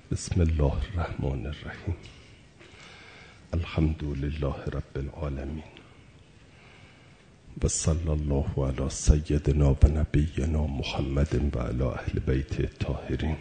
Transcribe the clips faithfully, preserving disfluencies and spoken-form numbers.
بسم الله الرحمن الرحیم. الحمد لله رب العالمین و صلی الله علی سیدنا و نبینا محمد و علی اهل بیت الطاهرین.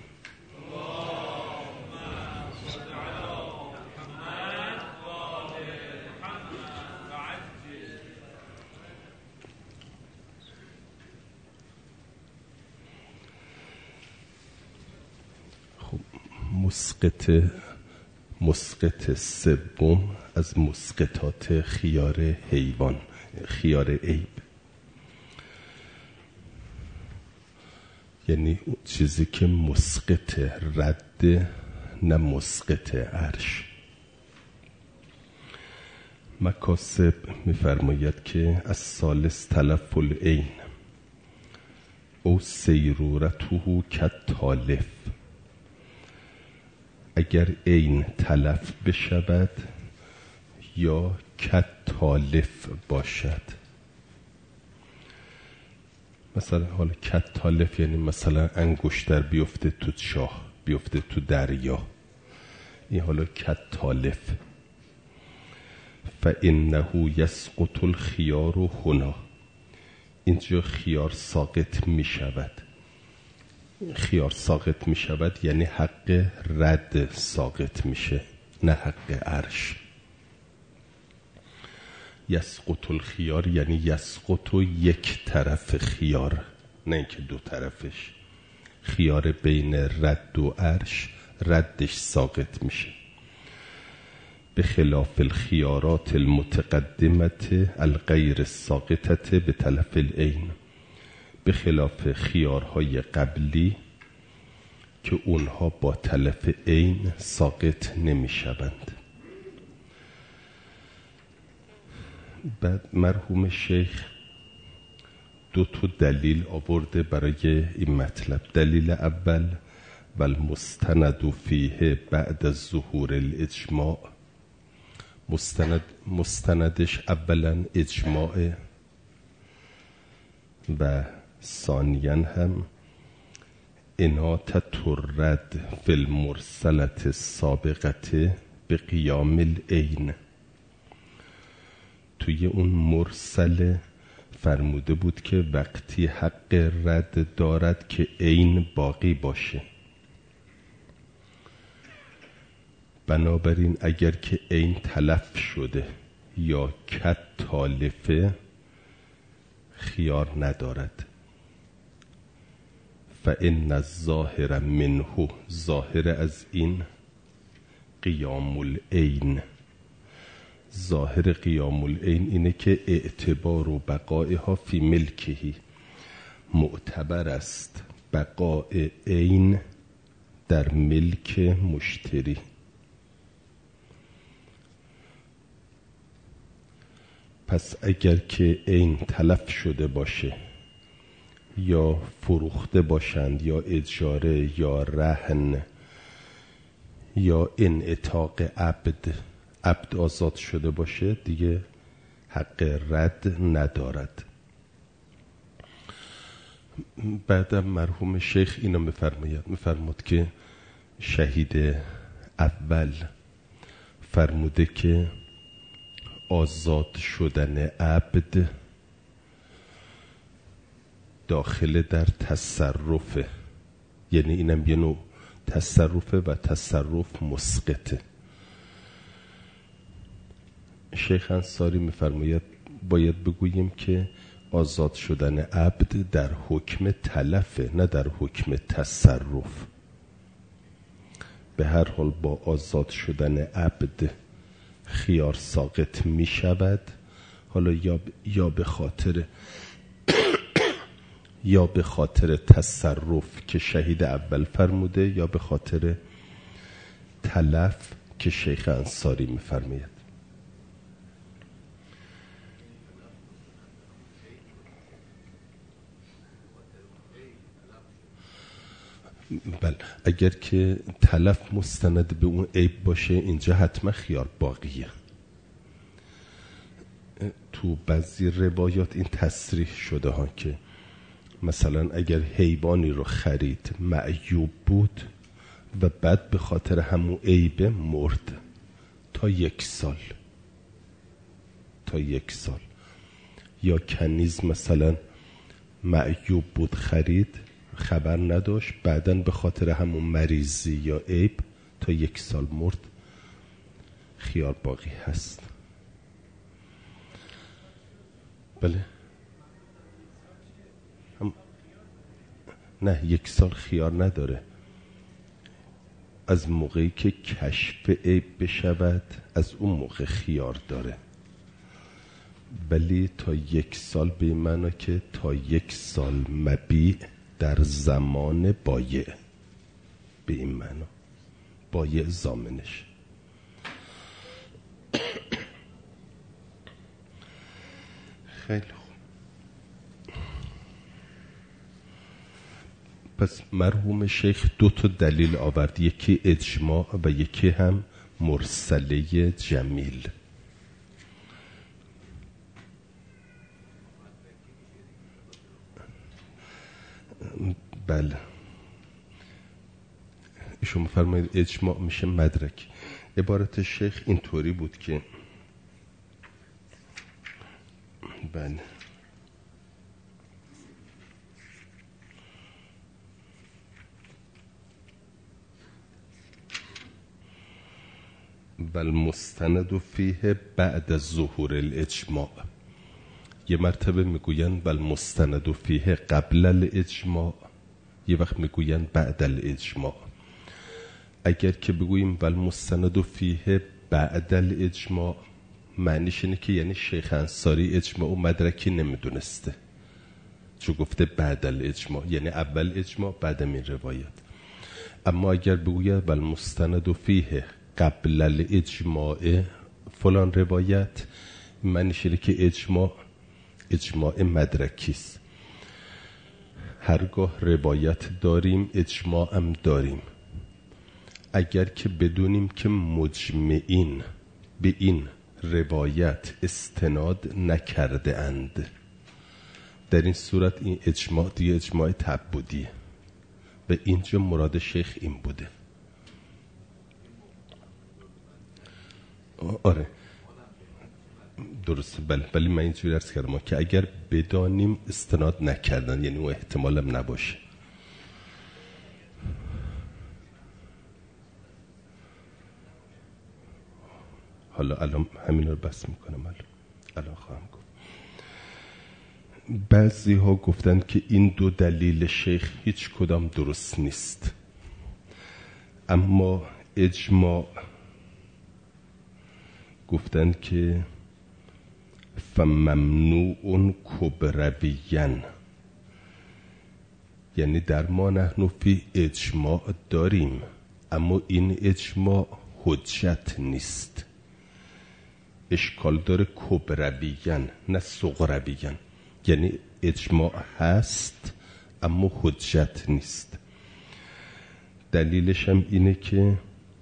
مسقط مسقط سوم از مسقطات خیار حیوان، خیار عیب، یعنی چیزی که مسقط رد، نه مسقط عرش. مکاسب می‌فرماید که از ثالث تلف العین او سیرورته کالتالف، اگر عین تلف بشود یا کالتالف باشد. مثلا حالا کالتالف یعنی مثلا انگشتر بیفته تو چاه، بیفته تو دریا، این حالا کالتالف. فانه یسقط الخیار هنا، اینجا خیار ساقط می شود. خیار ساقط می شود یعنی حق رد ساقط میشه، نه حق عرش. یسقط الخیار یعنی یسقط یک طرف خیار، نه اینکه دو طرفش. خیار بین رد و عرش ردش ساقط میشه. به خلاف الخیارات المتقدمه الغیر ساقطه به تلف العین، به خلاف خیارهای قبلی که اونها با تلف عین ساقط نمی شوند. بعد مرحوم شیخ دو تا دلیل آورده برای این مطلب. دلیل اول والمستند فیه بعد از ظهور الاجماع، مستند مستندش اولا اجماع و ثانیاً هم اناطة الرد فی المرسلة السابقة به قیام العین. توی اون مرسله فرموده بود که وقتی حق رد دارد که عین باقی باشه. بنابراین اگر که عین تلف شده یا کالتالفه خیار ندارد. فإن الظاهر منه، ظاهر از این قیام العین، ظاهر قیام العین اینه که اعتبار و بقایها فی ملکهی، معتبر است بقای عین در ملک مشتری. پس اگر که عین تلف شده باشه یا فروخته باشند یا اجاره یا رهن یا انعتاق عبد، عبد آزاد شده باشه، دیگه حق رد ندارد. بعدم مرحوم شیخ اینو میفرماید، میفرمود که شهید اول فرموده که آزاد شدن عبد داخل در تصرفه، یعنی اینم یه نوع تصرفه و تصرف مسقطه. شیخ انصاری میفرماید باید بگوییم که آزاد شدن عبد در حکم تلفه، نه در حکم تصرف. به هر حال با آزاد شدن عبد خیار ساقط می شود، حالا یا یا به خاطر یا به خاطر تصرف که شهید اول فرموده، یا به خاطر تلف که شیخ انصاری می فرماید. بله، اگر که تلف مستند به اون عیب باشه اینجا حتما خیار باقیه. تو بعضی روایات این تصریح شده ها که مثلا اگر حیوانی رو خرید معیوب بود و بعد به خاطر همون عیبه مرد تا یک سال تا یک سال یا کنیز مثلا معیوب بود خرید خبر نداشت بعداً به خاطر همون مریضی یا عیب تا یک سال مرد خیار باقی هست. بله هم... نه یک سال خیار نداره، از موقعی که کشف عیب بشود از اون موقع خیار داره، ولی تا یک سال به این معنا که تا یک سال مبیع در زمان بایع، به این معنا بایع ضامنش. خیلی خوب. پس مرحوم شیخ دو تا دلیل آورد، یکی اجماع و یکی هم مرسله جمیل. بله ایشون می‌فرمایید اجماع میشه مدرک. عبارت شیخ اینطوری بود که بله بل مستند فیه بعد ظهور الاجماع. یه مرتبه میگوین بل مستند فیه قبل الاجماع، یه وقت میگوین بعد الاجماع. اگر که بگوییم بل مستند فیه بعد الاجماع معنیش اینه که یعنی شیخ انصاری اجماع و مدرکی نمیدونسته، چون گفته بعد الاجماع یعنی اول اجماع بعد این روایت. اما اگر بگوید بل مستند فیه قبل الاجماع فلان روایت معنیش اینه که اجماع اجماع مدرکیست. هرگاه روایت داریم اجماع هم داریم. اگر که بدونیم که مجمعین به این روایت استناد نکرده اند، در این صورت این اجماع دیگه اجماع تعبدیه و اینجا مراد شیخ این بوده. آره درسته، بله، ولی من اینجوری عرض کردم که اگر بدانیم استناد نکردن یعنی اون احتمالم نباشه. حالا الان همین رو بس میکنم، الان الان خواهم گفت. بعضی ها گفتن که این دو دلیل شیخ هیچ کدام درست نیست، اما اجماع گفتن که فممنوع کبرویین، یعنی در ما نحن فی اجماع داریم اما این اجماع حجت نیست. اشکال داره کبرویین نه صغرویین، یعنی اجماع هست اما حجت نیست. دلیلش هم اینه که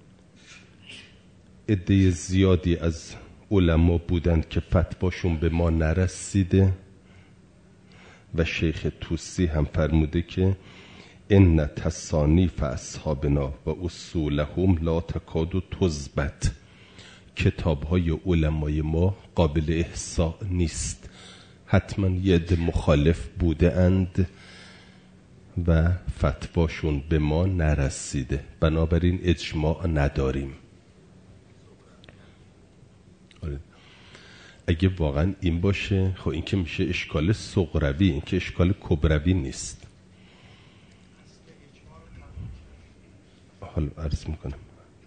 عده زیادی از علما بودند که فتواشون به ما نرسیده و شیخ طوسی هم فرموده که ان تصانیف اصحابنا و اصولهم لا تکاد تثبت، کتاب‌های علمای ما قابل احصاء نیست، حتما یه عده مخالف بوده اند و فتواشون به ما نرسیده، بنابراین اجماع نداریم. اگه واقعا این باشه خب این که میشه اشکال صغروی، این که اشکال کبروی نیست. حالا عرض میکنم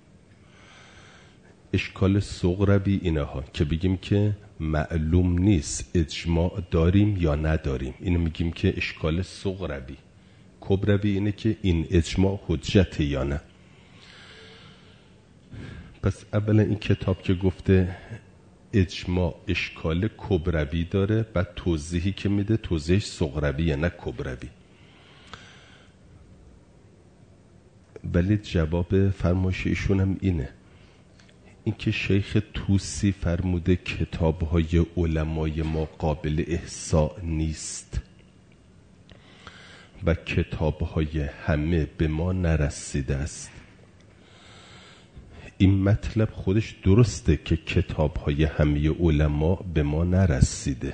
اشکال صغروی اینه ها که بگیم که معلوم نیست اجماع داریم یا نداریم، اینو میگیم که اشکال صغروی. کبروی اینه که این اجماع حجت یا نه. پس اولا این کتاب که گفته اجماع اشکال کبروی داره، بعد توضیحی که میده توضیحش صغرویه نه کبروی. ولی جواب فرمایش ایشون هم اینه، این که شیخ طوسی فرموده کتاب‌های علمای ما قابل احصاء نیست و کتاب‌های همه به ما نرسیده است، این مطلب خودش درسته که کتاب‌های همه علما به ما نرسیده،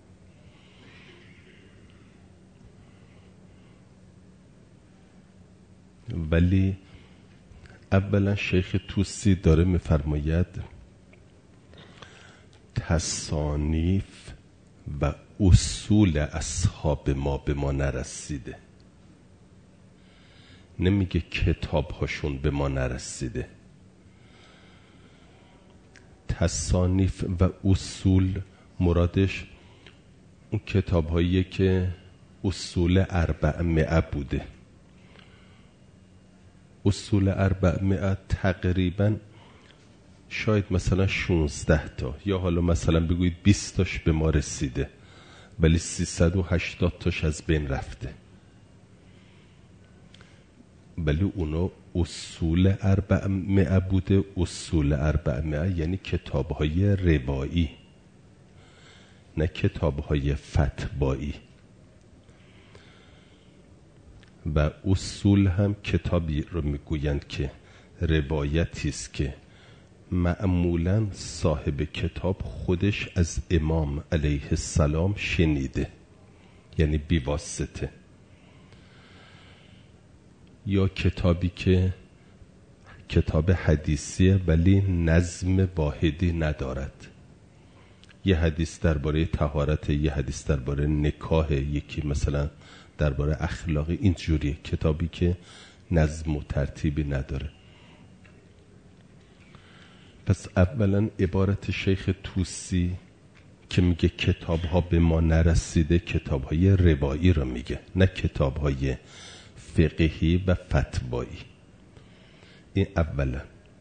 ولی اولا شیخ توسی داره میفرماید تصانیف و اصول اصحاب ما به ما نرسیده، نمیگه کتاب هاشون به ما نرسیده. تصانیف و اصول مرادش اون کتاب هایی که اصول اربعمائه بوده. اصول اربعمائه تقریبا شاید مثلا شانزده تا یا حالا مثلا بگویید بیست تاش به ما رسیده، ولی سیصد و هشتاد تاش از بین رفته. ولی اونا اصول اربعمائه بوده. اصول اربعمائه یعنی کتاب‌های روایی، نه کتاب‌های فتوایی. و اصول هم کتابی رو میگویند که روایتی است که معمولاً صاحب کتاب خودش از امام علیه السلام شنیده، یعنی بی واسطه. یا کتابی که کتاب حدیثیه ولی نظم واحدی ندارد، یه حدیث درباره طهارت، یه حدیث درباره نکاح، یکی مثلا درباره اخلاقی، اینجوری کتابی که نظم و ترتیبی نداره. پس اولا عبارت شیخ توسی که میگه کتاب ها به ما نرسیده، کتاب های روایی رو میگه، نه کتاب های فقهی و فتوایی. این اولا.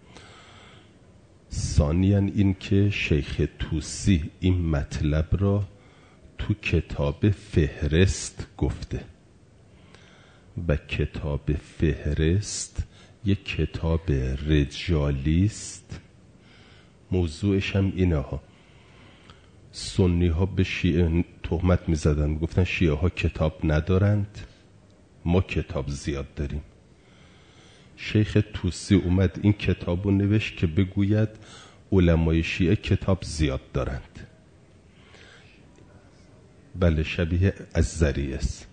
ثانیاً این که شیخ توسی این مطلب را تو کتاب فهرست گفته و کتاب فهرست یک کتاب رجالیست. موضوعش هم اینه ها، سنی ها به شیعه تهمت می زدن، گفتن شیعه ها کتاب ندارند، ما کتاب زیاد داریم. شیخ توسی اومد این کتابو نوشت که بگوید علمای شیعه کتاب زیاد دارند. بله، شبیه الزری است.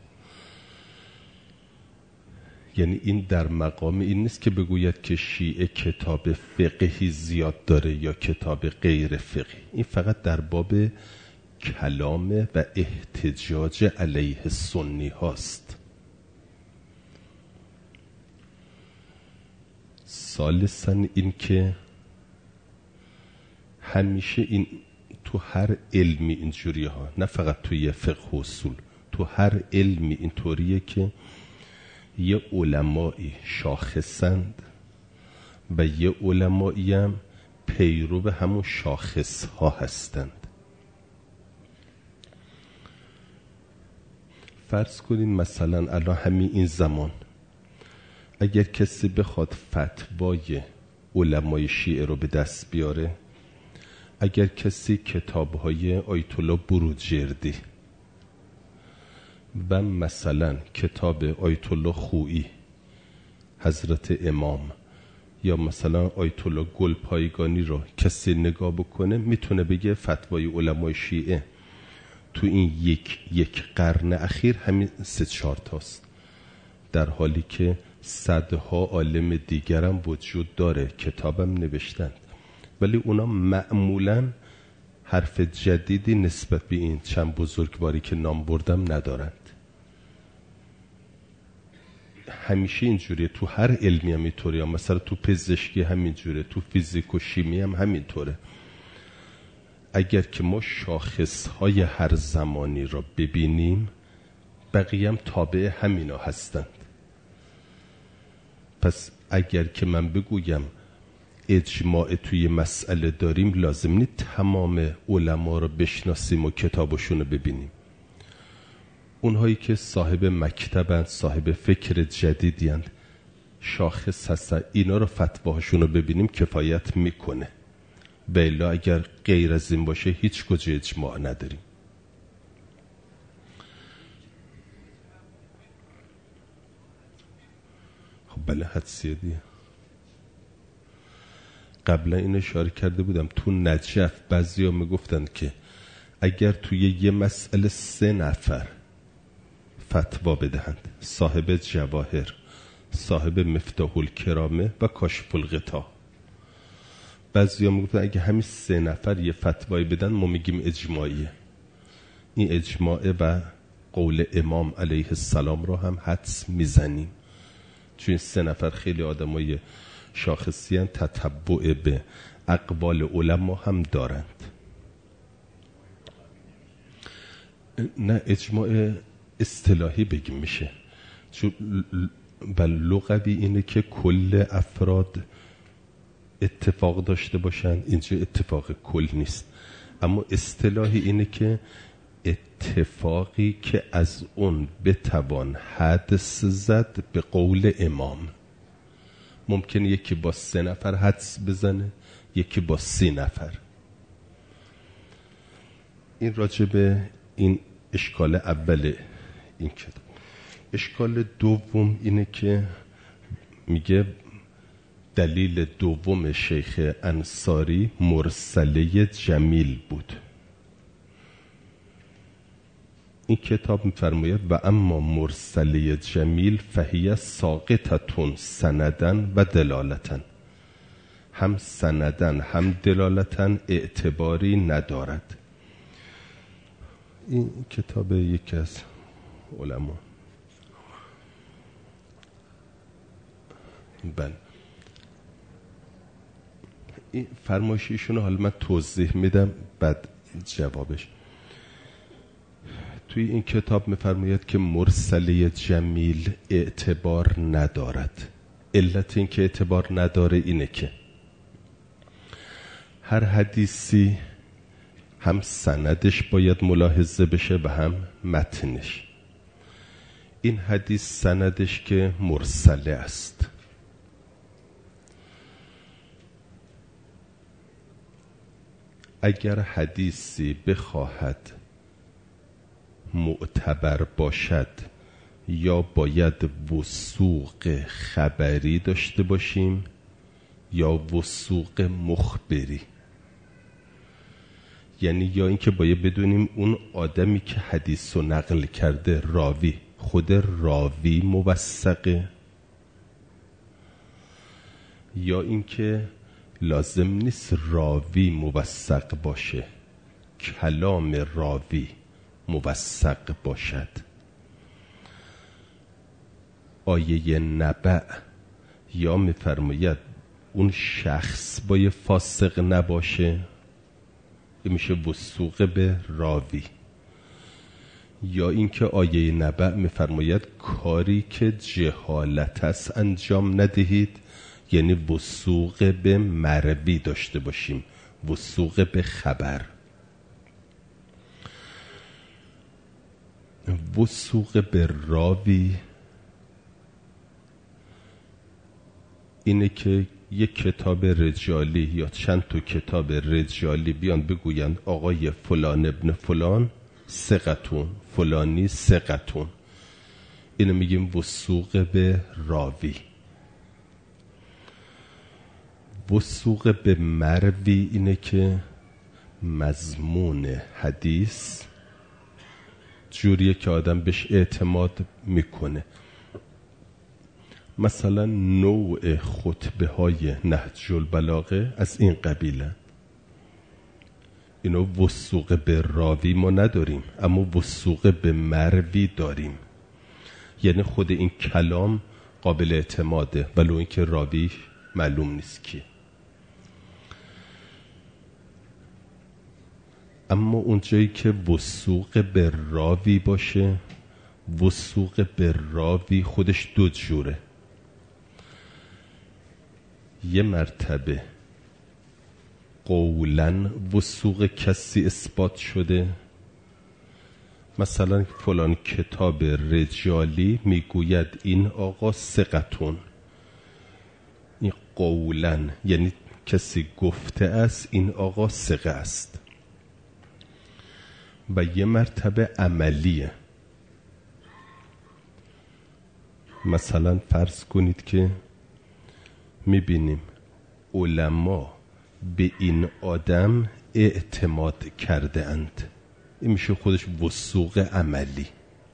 یعنی این در مقام این نیست که بگوید که شیعه کتاب فقهی زیاد داره یا کتاب غیر فقهی. این فقط در باب کلام و احتجاج علیه سنی هاست. ثالثاً این که همیشه این تو هر علمی اینجوری ها، نه فقط توی فقه و اصول، تو هر علمی اینطوریه که یه علمایی شاخصند و یه علمایی هم پیرو به همون شاخص ها هستند. فرض کنین مثلا الان همین این زمان اگر کسی بخواد فتوای علمای شیعه رو به دست بیاره، اگر کسی کتاب‌های آیت الله بروجردی و مثلا کتاب آیت الله خویی حضرت امام یا مثلا آیت الله گلپایگانی رو کسی نگاه بکنه، میتونه بگه فتوای علمای شیعه تو این یک یک قرن اخیر همین سه چهار تاست، در حالی که صدها عالم دیگرم وجود داره، کتابم نوشتند، ولی اونا معمولاً حرف جدیدی نسبت به این چند بزرگواری که نام بردم ندارند. همیشه اینجوریه، تو هر علمی هم اینطوریه، مثلا تو پزشکی همینجوره، تو فیزیک و شیمی هم همینطوره. اگر که ما شاخصهای هر زمانی را ببینیم، بقیه هم تابع همینا هستند. پس اگر که من بگویم اجماع توی مسئله داریم، لازم نیست تمام علما رو بشناسیم و کتابشون رو ببینیم. اونهایی که صاحب مکتبند، صاحب فکر جدیدیند، شاخص هستن، اینا رو فتواهاشون رو ببینیم کفایت میکنه. بلا اگر غیر از این باشه هیچ کجا اجماع نداریم. خب بله، حدسیه دیگه. قبلا این اشاره کرده بودم تو نجف بعضیا میگفتن که اگر توی یه مسئله سه نفر فتوا بدهند، صاحب جواهر، صاحب مفتاح الکرامه و کاشف الغطا، بعضیا میگفتن اگه همین سه نفر یه فتوایی بدن ما میگیم اجماعیه. این اجماعه و قول امام علیه السلام رو هم حدس میزنیم، چون این سه نفر خیلی آدمای شاخصی هستند، تتبع به اقوال علما هم دارند. نه اجماع اصطلاحی بگیم میشه، چون بل لغوی اینه که کل افراد اتفاق داشته باشن، اینجا اتفاق کل نیست، اما اصطلاحی اینه که اتفاقی که از اون بتوان حدس زد به قول امام. ممکنه یکی با سه نفر حدس بزنه، یکی با سی نفر. این راجبه این اشکال اول این کتاب. اشکال دوم اینه که میگه دلیل دوم شیخ انصاری مرسله جمیل بود. این کتاب میفرماید و اما مرسله جمیل فهیه ساقطتون سندن و دلالتن، هم سندن هم دلالتن اعتباری ندارد. این کتاب یکی از علما. بله این فرمایشیشون حالا من توضیح میدم بعد جوابش. توی این کتاب میفرماید که مرسله جمیل اعتبار ندارد. علت این که اعتبار نداره اینه که هر حدیثی هم سندش باید ملاحظه بشه و هم متنش. این حدیث سندش که مرسله است، اگر حدیثی بخواهد معتبر باشد یا باید وثوق خبری داشته باشیم یا وثوق مخبری. یعنی یا اینکه باید بدونیم اون آدمی که حدیث رو نقل کرده، راوی، خود راوی موثقه، یا اینکه لازم نیست راوی موثق باشه، کلام راوی موثق باشد. آیه نبأ یا میفرماید اون شخص باید فاسق نباشه، میشه وثوق به راوی. یا اینکه آیه نبأ میفرماید کاری که جهالت است انجام ندهید، یعنی وثوق به مروی داشته باشیم، وثوق به خبر. وثوق به راوی اینه که یک کتاب رجالی یا چند تا کتاب رجالی بیان بگویند آقای فلان ابن فلان ثقتون، فلانی ثقتون، اینو میگیم وثوق به راوی. وثوق به مروی اینه که مضمون حدیث جوریه که آدم بهش اعتماد میکنه. مثلا نوع خطبه های نهج البلاغه از این قبیله. اینو وثوق به راوی ما نداریم، اما وثوق به مروی داریم. یعنی خود این کلام قابل اعتماده ولو اینکه راوی معلوم نیست کی. اما اونجایی که وثوق به راوی باشه، وثوق به راوی خودش دو جوره. یه مرتبه قولاً وثوق کسی اثبات شده، مثلا فلان کتاب رجالی میگوید این آقا ثقتون، این قولاً یعنی کسی گفته است این آقا ثقه است. و یه مرتبه عملیه، مثلا فرض کنید که میبینیم علما به این آدم اعتماد کرده اند. این میشه خودش وثوق عملی.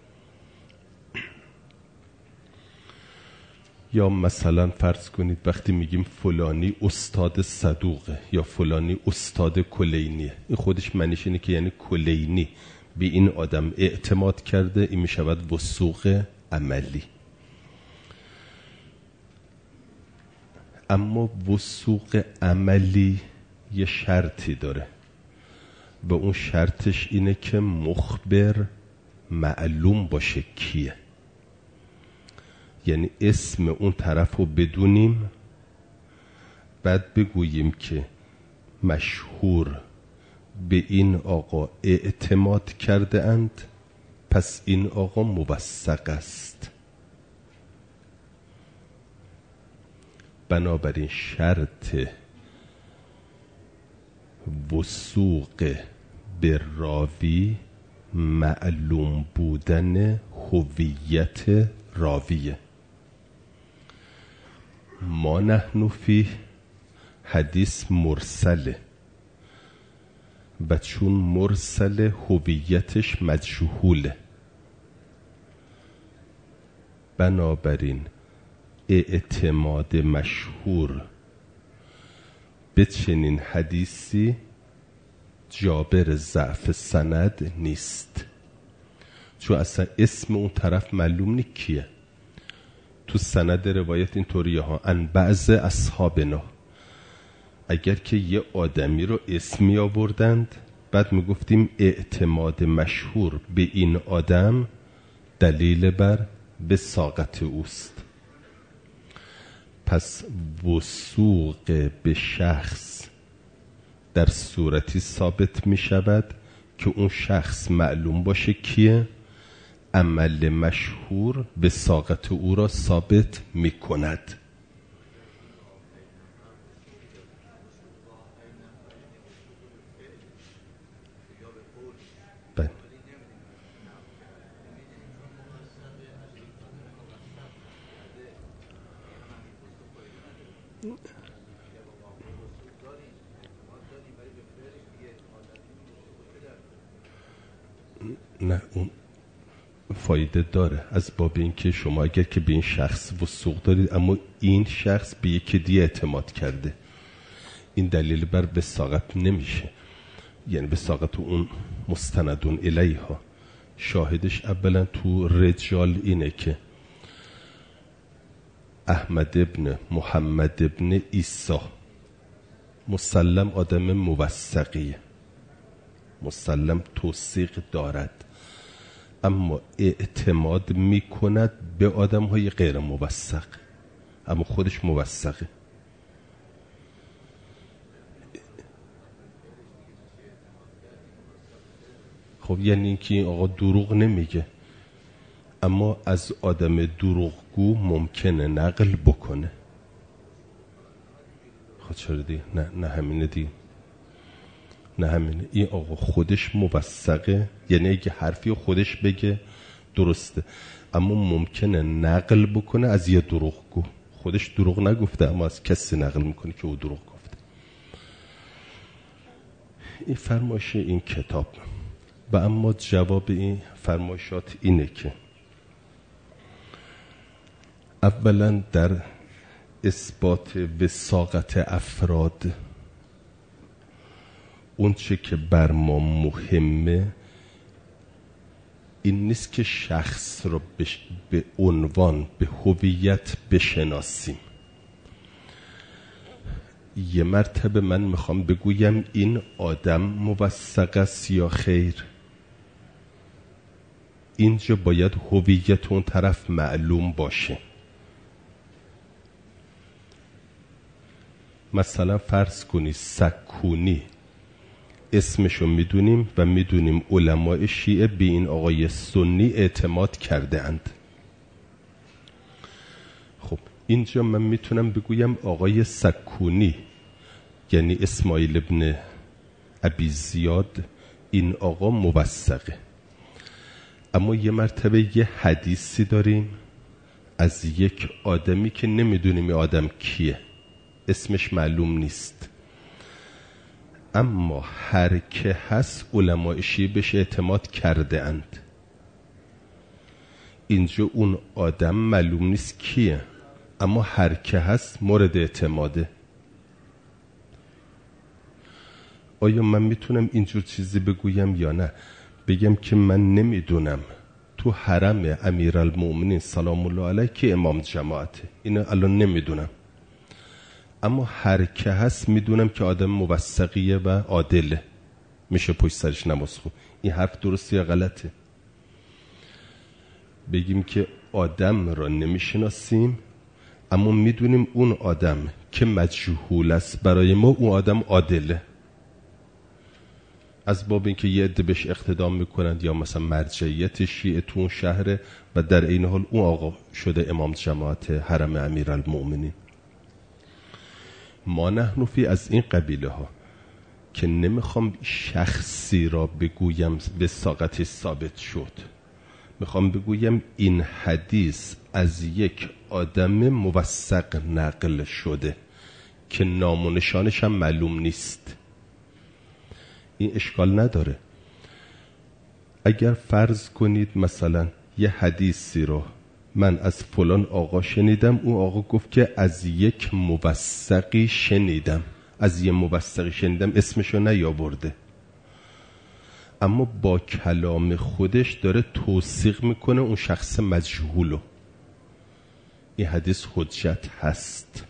یا مثلا فرض کنید وقتی میگیم فلانی استاد صدوقه یا فلانی استاد کلینیه، این خودش معنیش اینه که یعنی کلینی به این آدم اعتماد کرده. این میشود وثوق عملی. اما وثوق عملی یه شرطی داره و اون شرطش اینه که مخبر معلوم باشه کیه. یعنی اسم اون طرف رو بدونیم، بعد بگوییم که مشهور به این آقا اعتماد کرده اند، پس این آقا موثق است. بنابراین شرط وثوق به راوی معلوم بودن هویت راویه. ما نحن فی حدیث مرسله و چون مرسل هویتش مجهوله، بنابراین اعتماد مشهور به چنین حدیثی جابر ضعف سند نیست، چون اصلا اسم اون طرف معلوم نیست کیه. تو سند روایت این طوریه ها ان بعض اصحابنا، اگر که یه آدمی رو اسمی آوردند بعد میگفتیم اعتماد مشهور به این آدم دلیل بر وثاقت اوست. پس وثوق به شخص در صورتی ثابت می شود که اون شخص معلوم باشه کیه. عمل مشهور وثاقت او را ثابت می کند. بله. نه اون فایده داره از باب اینکه شما اگر که به این شخص وثوق دارید اما این شخص به یکی دیگه اعتماد کرده، این دلیل بر وثاقت نمیشه. یعنی وثاقت اون مستندون الیها. شاهدش اولا تو رجال اینه که احمد ابن محمد ابن عیسی مسلم آدم موثقیه، مسلم توثیق دارد، اما اعتماد میکند به آدم های غیر موثق، اما خودش موثقه. خب یعنی اینکه این آقا دروغ نمیگه، اما از آدم دروغگو ممکنه نقل بکنه. خب چرا دیگه؟ نه نه همینه دیگه، نه همینه. این آقا خودش موثقه، یعنی اگه حرفی خودش بگه درسته، اما ممکنه نقل بکنه از یه دروغگو. خودش دروغ نگفته اما از کسی نقل میکنه که او دروغ گفته. این فرمایش این کتاب. و اما جواب این فرمایشات اینه که اولا در اثبات وثاقت افراد اون چه که بر ما مهمه این نیست که شخص رو به عنوان به هویت بشناسیم. یه مرتبه من میخوام بگویم این آدم موثق است یا خیر، اینجا باید هویت اون طرف معلوم باشه. مثلا فرض کنی سکونی اسمشو میدونیم و میدونیم علماء شیعه به این آقای سنی اعتماد کرده اند. خب اینجا من میتونم بگویم آقای سکونی یعنی اسماعیل ابن ابی زیاد این آقا موثقه، اما یه مرتبه یه حدیثی داریم از یک آدمی که نمیدونیم این آدم کیه، اسمش معلوم نیست. اما هر که هست علماء شیعه بهش اعتماد کرده اند. اینجا اون آدم معلوم نیست کیه، اما هر که هست مورد اعتماده. آیا من میتونم اینجور چیزی بگویم یا نه؟ بگم که من نمیدونم تو حرم امیرالمؤمنین سلام الله علیه که امام جماعته، اینو الان نمیدونم، اما هر که هست میدونم که آدم موثقیه و عادله، میشه پشت سرش نماز خون. این حرف درسته یا غلطه؟ بگیم که آدم را نمیشناسیم اما میدونیم اون آدم که مجهول است برای ما اون آدم عادله، از باب اینکه یه عده بهش اقتدا میکنند یا مثلا مرجعیت شیعه تو اون شهره و در این حال اون آقا شده امام جماعت حرم امیرالمؤمنین. ما نحن فی از این قبیله ها که نمیخوام شخصی را بگویم وثاقتش ثابت شد، میخوام بگویم این حدیث از یک آدم موثق نقل شده که نام و نشانش هم معلوم نیست. این اشکال نداره. اگر فرض کنید مثلا یه حدیثی رو من از فلان آقا شنیدم، اون آقا گفت که از یک موثقی شنیدم، از یه موثقی شنیدم، اسمشو نیاورده، اما با کلام خودش داره توثیق میکنه اون شخص مجهولو، این حدیث حجت هست.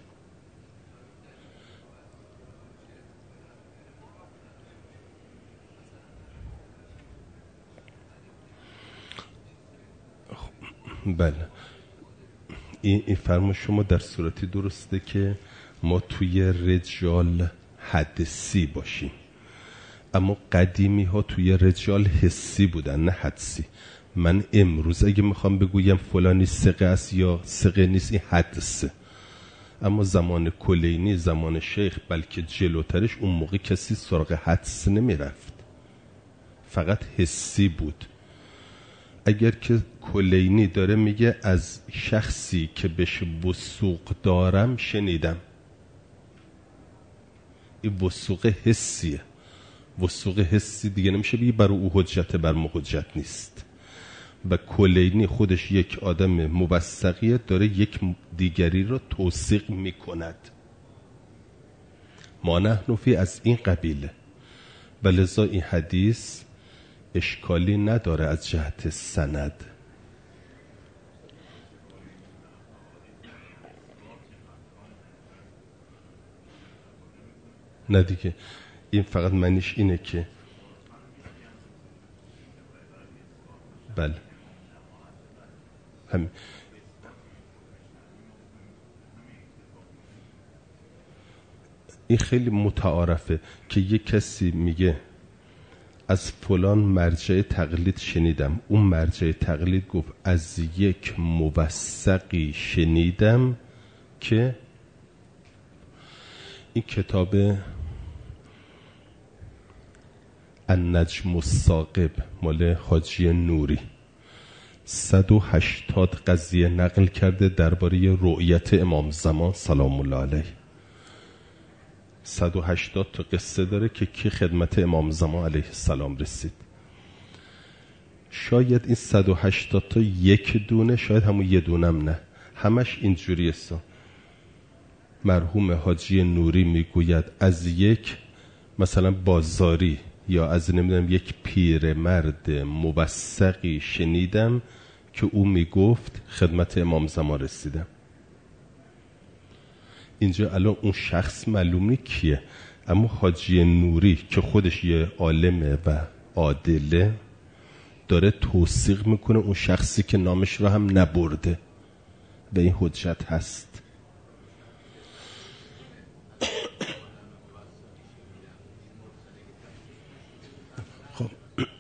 بله، این, این فرما شما در صورتی درسته که ما توی رجال حدثی باشیم، اما قدیمی ها توی رجال حسی بودن نه حدسی. من امروز اگه میخوام بگویم فلانی ثقه است یا ثقه نیست، این حدثه، اما زمان کلینی، زمان شیخ، بلکه جلوترش، اون موقع کسی سراغ حدس نمیرفت، فقط حسی بود. اگر که کلینی داره میگه از شخصی که بهش وثوق دارم شنیدم، این وثوق حسیه. وثوق حسی دیگه نمیشه بگی برای او حجت، بر ما حجت نیست. و کلینی خودش یک آدم موثقیه، داره یک دیگری رو توثیق میکند. ما نحن فی از این قبیله، ولذا این حدیث اشکالی نداره از جهت سند. نه دیگه، این فقط معنیش اینه که بله همین. این خیلی متعارفه که یک کسی میگه از فلان مرجع تقلید شنیدم، اون مرجع تقلید گفت از یک موثقی شنیدم که این کتاب النجم الثاقب مال حاجی نوری صد و هشتاد قضیه نقل کرده درباره رؤیت امام زمان سلام الله علیه. صد و هشتاد تا قصه داره که کی خدمت امام زمان علیه السلام رسید. شاید این صد و هشتاد تا یک دونه، شاید همون یه دونم نه، همش اینجوری است. مرحوم حاجی نوری میگوید از یک مثلا بازاری یا از نمیدونم یک پیرمرد موثقی شنیدم که او میگفت خدمت امام زمان رسیدم. اینجا الان اون شخص معلوم نیست کیه، اما حاجی نوری که خودش یه عالمه و عادله داره توثیق میکنه اون شخصی که نامش رو هم نبرده و این حجت هست. خب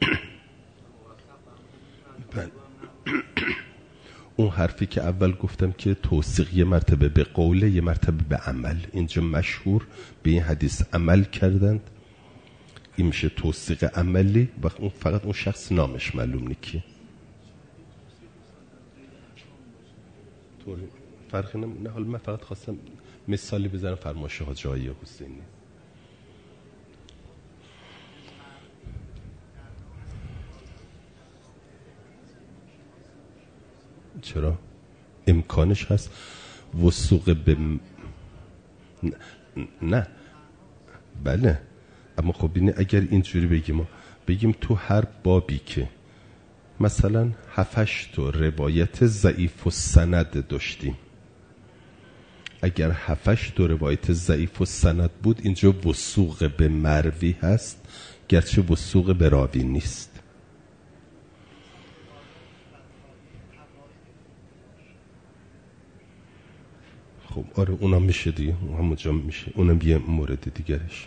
اون حرفی که اول گفتم که توثیق یه مرتبه به قوله، یه مرتبه به عمل، اینجا مشهور به این حدیث عمل کردند، این میشه توثیق عملی و اون فقط اون شخص نامش معلوم نیکیه. فرقی نه، حالا من فقط خواستم مثالی بزنم فرمایش حاج آقای حسینی. چرا؟ امکانش هست وثوق به م... نه. نه بله، اما خب اینه اگر اینجوری بگیم ما بگیم تو هر بابی که مثلا هفتش تا روایت ضعیف و سند داشتیم، اگر هفتش تا روایت ضعیف و سند بود اینجا وثوق به مروی هست گرچه وثوق به راوی نیست. خب آره اونم میشه دیگه، همونجا میشه، اونم یه مورد دیگرش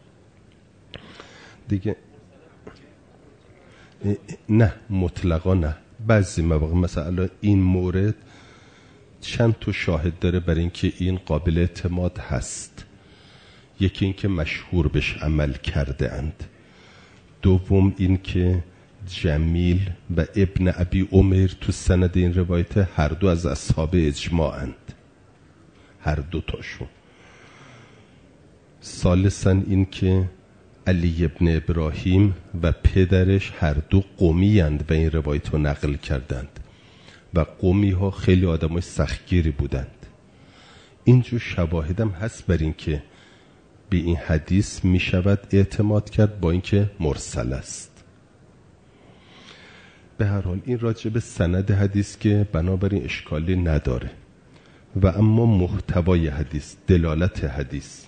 دیگه. نه مطلقا نه، بعضی مواقع مثلا این مورد چند تا شاهد داره برای اینکه این قابل اعتماد هست. یکی این که مشهور بهش عمل کرده اند، دوم این که جمیل و ابن ابی عمر تو سند این روایت هر دو از اصحاب اجماع اند، هر دو تاشون. ثالثاً این که علی ابن ابراهیم و پدرش هر دو قمی اند و این روایت رو نقل کردند و قمی ها خیلی آدمای سختگیری بودند. اینجور شواهدم هست بر این که به این حدیث می شود اعتماد کرد با اینکه مرسل است. به هر حال این راجع به سند حدیث که بنابراین اشکالی نداره. و اما محتوای حدیث، دلالت حدیث،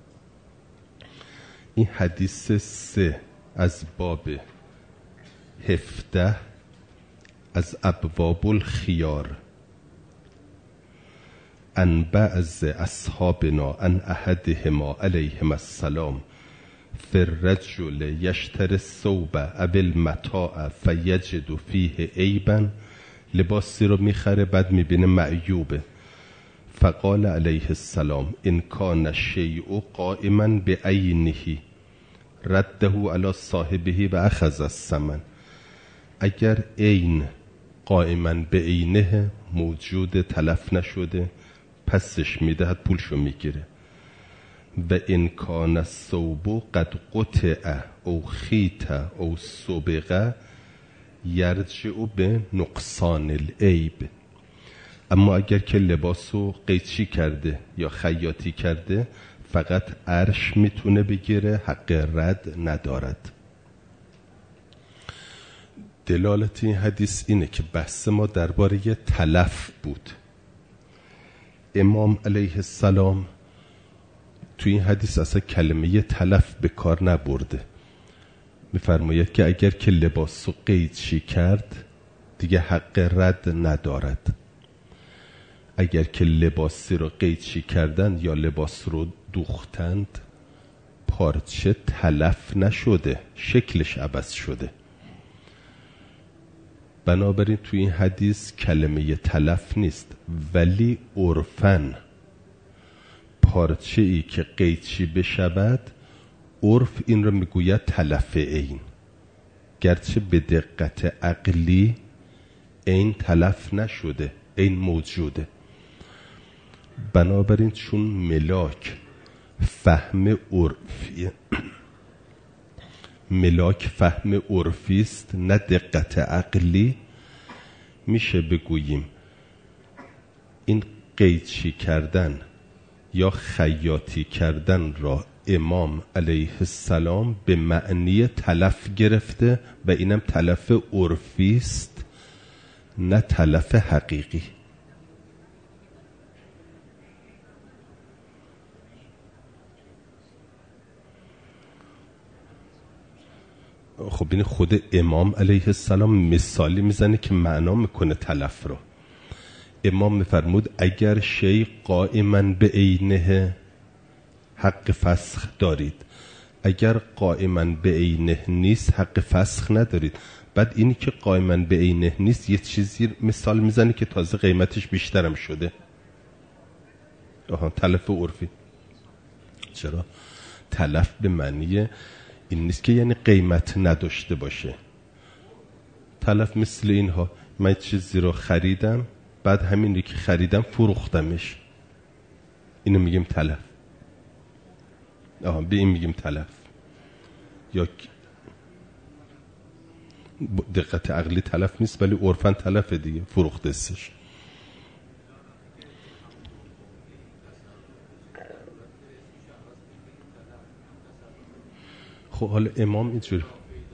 این حدیث سه از باب هفده از ابواب الخیار ان بعض اصحابنا ان احدهما علیهم السلام فی الرجل یشتری الثوب او المتاع فیجد فیه عیبا، لباسی رو میخره بعد میبینه معیوبه، فقال علیه السلام ان کان الشیء قائما بعینه رده علی صاحبه و اخذ الثمن. اگر عین قائما بعینه موجود تلف نشده پسش میدهد، پولشو میگیره. و ان کان الثوب قد قطع او خیط او سبغ یرجع به نقصان العیب. اما اگر که لباسو قیچی کرده یا خیاطی کرده فقط عرش میتونه بگیره، حق رد ندارد. دلالت این حدیث اینه که بحث ما درباره تلف بود. امام علیه السلام تو این حدیث اصلا کلمه تلف به کار نبرده. میفرماید که اگر که لباسو قیچی کرد دیگه حق رد ندارد. اگر که لباسی رو قیچی کردن یا لباس رو دوختند پارچه تلف نشده، شکلش عوض شده. بنابراین توی این حدیث کلمه تلف نیست، ولی عرفاً پارچه ای که قیچی بشود عرف این رو میگوید تلف عین، گرچه به دقت عقلی عین تلف نشده، عین موجوده. بنابراین چون ملاک فهم عرفی ملاک فهم عرفی است نه دقت عقلی، میشه بگوییم این قیچی کردن یا خیاطی کردن را امام علیه السلام به معنی تلف گرفته و اینم تلف عرفی است نه تلف حقیقی. خب این خود امام علیه السلام مثالی میزنه که معنا میکنه تلف رو. امام میفرمود اگر شی قائما به عینه حق فسخ دارید، اگر قائما به عینه نیست حق فسخ ندارید. بعد اینی که قائما به عینه نیست یه چیزی مثال میزنه که تازه قیمتش بیشترم شده. آها تلف عرفی. چرا؟ تلف به معنی این نیست که یعنی قیمت نداشته باشه. تلف مثل اینها، من چیزی رو خریدم بعد همینی که خریدم فروختمش، اینو میگیم تلف. آها به این میگیم تلف. یا دقت عقلی تلف نیست ولی عرفاً تلفه دیگه، فروخت استش. خب حالا امام اینجوری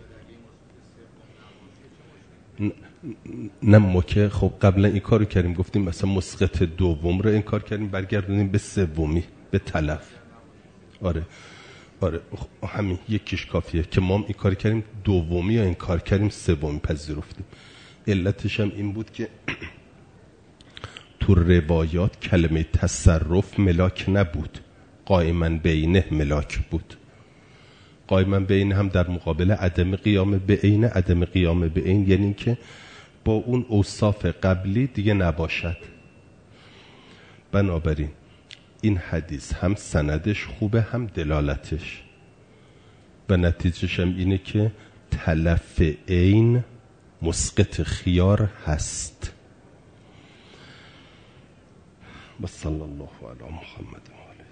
نه ما که خب قبلا این کارو کردیم، گفتیم مثلا مسقط دوم رو این کار کردیم برگردونیم به سومی، به تلف. آره آره همین یکیش کافیه که ما این کار کردیم دومی یا این کار کردیم سومی پذیرفتیم. علتش هم این بود که تو روایات کلمه تصرف ملاک نبود، قائما بینه ملاک بود. قائما بینه هم در مقابل عدم قیام به عین، عدم قیام به عین یعنی که با اون اوصاف قبلی دیگه نباشد. بنابراین این حدیث هم سندش خوبه هم دلالتش، و نتیجهش هم اینه که تلف عین مسقط خیار هست. و صلی الله علی محمد و آله.